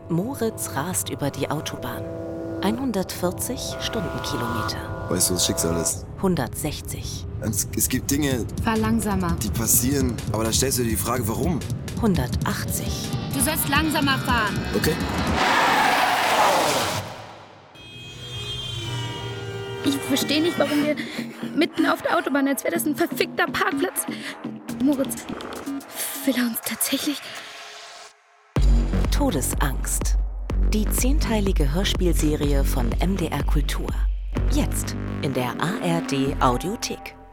Moritz rast über die Autobahn. 140 Stundenkilometer. Weißt du, was Schicksal ist? 160. Es gibt Dinge, Fahr langsamer. die passieren, aber da stellst du dir die Frage, warum? 180. Du sollst langsamer fahren. Okay? Ich verstehe nicht, warum wir mitten auf der Autobahn, als wäre das ein verfickter Parkplatz. Moritz, will er uns tatsächlich... Todesangst. Die 10-teilige Hörspielserie von MDR Kultur. Jetzt in der ARD Audiothek.